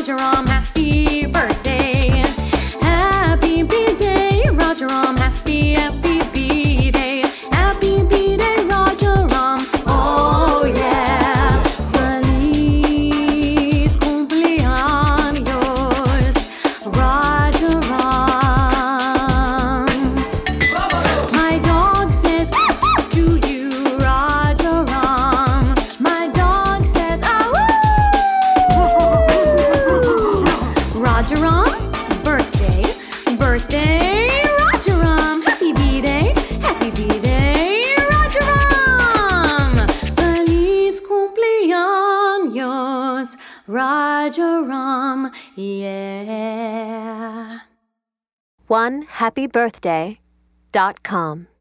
Rajaram, happy birthday. Happy B-Day, Rajaram, happy B-Day. Happy B-Day, Rajaram, oh yeah. Feliz cumpleaños, Rajaram. My dog says to you, Rajaram. My dog says, Rajaram, birthday, Rajaram, happy B-Day, Rajaram. Feliz cumpleaños, Rajaram, yeah. OneHappyBirthday.com